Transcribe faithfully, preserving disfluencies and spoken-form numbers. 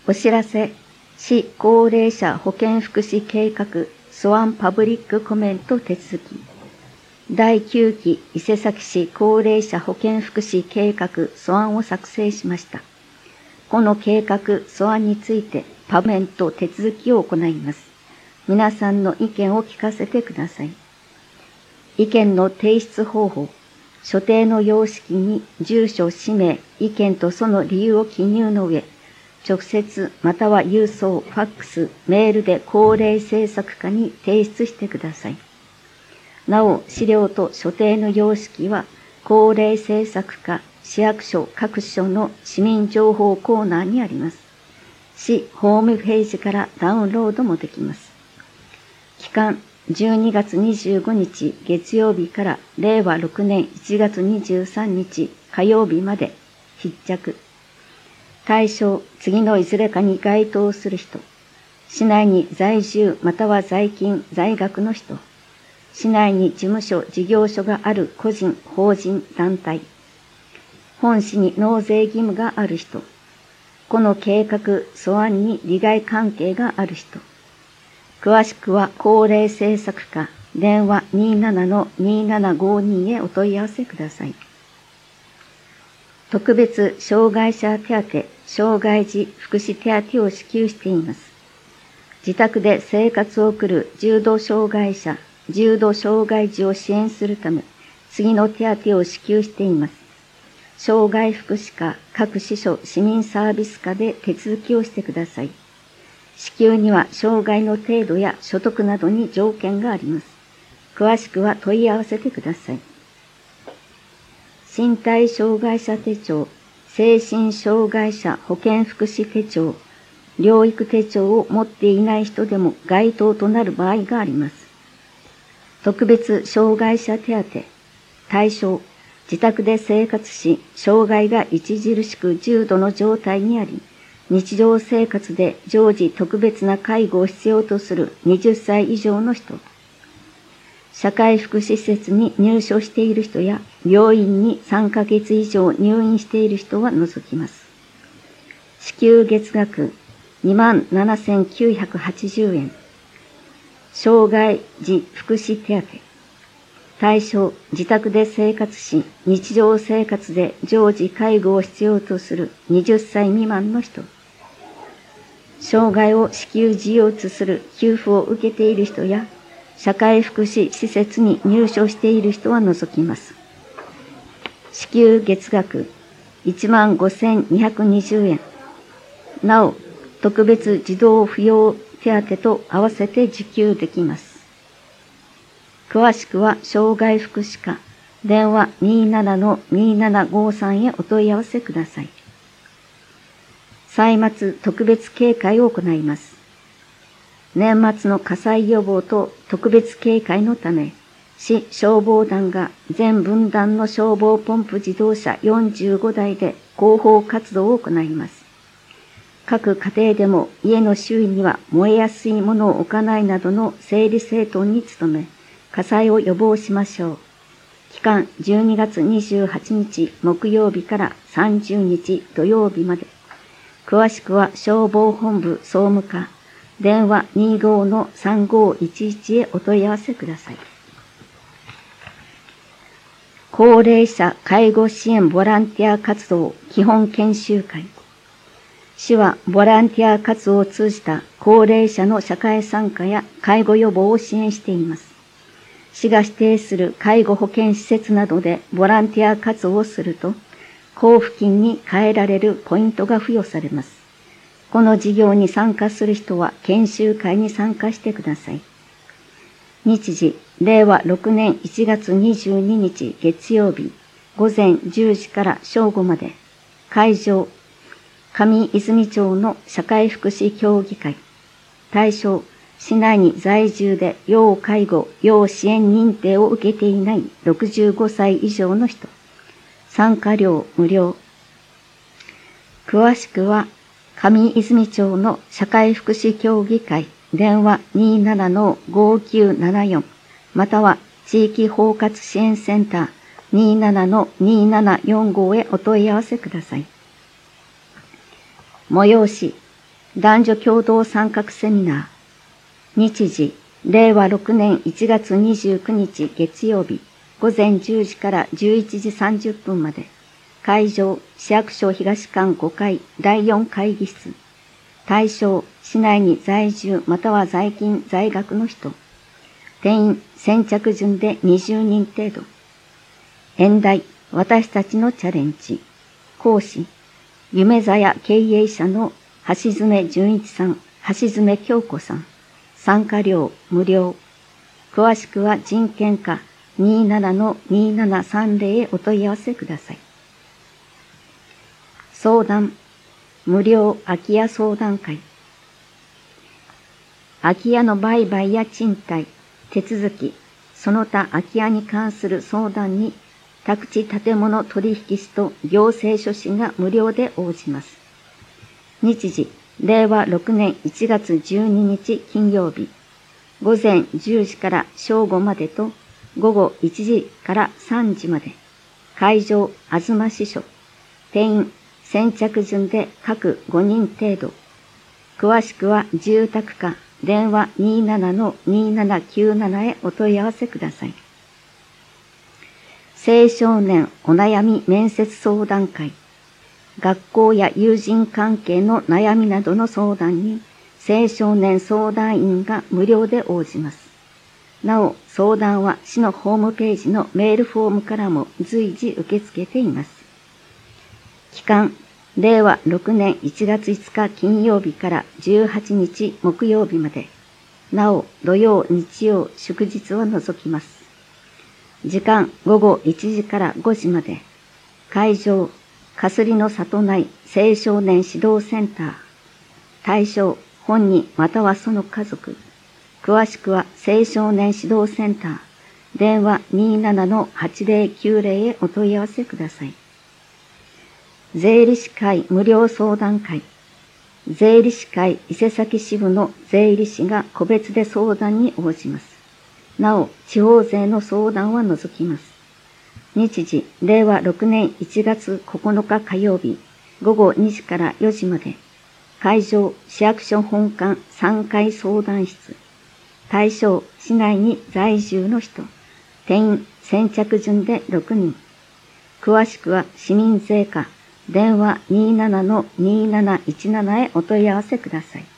お知らせ、市高齢者保健福祉計画素案パブリックコメント手続き。だいきゅうき伊勢崎市高齢者保健福祉計画素案を作成しました。この計画素案についてパブメント手続きを行います。皆さんの意見を聞かせてください。意見の提出方法。所定の様式に住所、氏名、意見とその理由を記入の上、直接または郵送、ファックス、メールで高齢政策課に提出してください。なお、資料と所定の様式は、高齢政策課、市役所各所の市民情報コーナーにあります。市ホームページからダウンロードもできます。期間、じゅうにがつにじゅうごにち月曜日かられいわろくねんいちがつにじゅうさんにち火曜日まで必着。対象、次のいずれかに該当する人。市内に在住または在勤、在学の人。市内に事務所、事業所がある個人、法人、団体。本市に納税義務がある人。この計画、素案に利害関係がある人。詳しくは高齢政策課電話 にーななのにーななごに へお問い合わせください。特別障害者手当、障害児福祉手当を支給しています。自宅で生活を送る重度障害者、重度障害児を支援するため、次の手当を支給しています。障害福祉課各支所市民サービス課で手続きをしてください。支給には障害の程度や所得などに条件があります。詳しくは問い合わせてください。身体障害者手帳、精神障害者保健福祉手帳、療育手帳を持っていない人でも該当となる場合があります。特別障害者手当、対象、自宅で生活し、障害が著しく重度の状態にあり、日常生活で常時特別な介護を必要とするはたち以上の人、社会福祉施設に入所している人や病院にさんかげつ以上入院している人は除きます。支給月額にまんななせんきゅうひゃくはちじゅうえん。障害児福祉手当。対象、自宅で生活し、日常生活で常時介護を必要とするはたち未満の人。障害を支給事業とする給付を受けている人や、社会福祉施設に入所している人は除きます。支給月額いちまんごせんにひゃくにじゅうえん。なお、特別児童扶養手当と合わせて受給できます。詳しくは障害福祉課電話 にーななのにーななごさん へお問い合わせください。歳末特別警戒を行います。年末の火災予防と特別警戒のため、市消防団が全分団の消防ポンプ自動車よんじゅうごだいで広報活動を行います。各家庭でも家の周囲には燃えやすいものを置かないなどの整理整頓に努め、火災を予防しましょう。期間じゅうにがつにじゅうはちにち木曜日からさんじゅうにち土曜日まで。詳しくは消防本部総務課電話 にーごのさんごいちいち へお問い合わせください。高齢者介護支援ボランティア活動基本研修会。市はボランティア活動を通じた高齢者の社会参加や介護予防を支援しています。市が指定する介護保健施設などでボランティア活動をすると、交付金に換えられるポイントが付与されます。この事業に参加する人は研修会に参加してください。日時、れいわろくねんいちがつにじゅうににち月曜日、ごぜんじゅうじから正午まで。会場、上泉町の社会福祉協議会。対象、市内に在住で要介護、要支援認定を受けていないろくじゅうごさい以上の人。参加料無料。詳しくは、上泉町の社会福祉協議会電話 にーななのごきゅうななよん または地域包括支援センター にーななのにーななよんご へお問い合わせください。催し、 男女共同参画セミナー。日時、れいわろくねんいちがつにじゅうくにち月曜日、ごぜんじゅうじからじゅういちじさんじゅっぷんまで。会場、市役所東館ごかいだいよん会議室。対象、市内に在住または在勤在学の人。定員、先着順でにじゅうにん程度。演題、私たちのチャレンジ。講師、夢座屋経営者の橋爪純一さん、橋爪京子さん。参加料無料。詳しくは人権課 にじゅうななのにじゅうななさんぜろ へお問い合わせください。相談、無料空き家相談会。空き家の売買や賃貸、手続き、その他空き家に関する相談に、宅地建物取引士と行政書士が無料で応じます。日時、れいわろくねんいちがつじゅうににち金曜日、ごぜんじゅうじから正午までと、ごごいちじからさんじまで。会場、あずま支所。定員、先着順で各ごにん程度。詳しくは住宅課電話 にじゅうななのにじゅうななきゅうなな へお問い合わせください。青少年お悩み面接相談会。学校や友人関係の悩みなどの相談に青少年相談員が無料で応じます。なお、相談は市のホームページのメールフォームからも随時受け付けています。期間、れいわろくねんいちがついつか金曜日からじゅうはちにち木曜日まで。なお、土曜、日曜、祝日を除きます。時間、ごごいちじからごじまで。会場、かすりの里内青少年指導センター。対象、本人またはその家族。詳しくは青少年指導センター。電話 にじゅうななのはちぜろきゅうぜろ へお問い合わせください。税理士会無料相談会。税理士会伊勢崎支部の税理士が個別で相談に応じます。なお、地方税の相談は除きます。日時、れいわろくねんいちがつここのか火曜日、ごごにじからよじまで。会場、市役所本館さんかい相談室。対象、市内に在住の人。定員、先着順でろくにん。詳しくは市民税課、電話 にじゅうななのにじゅうなないちなな へお問い合わせください。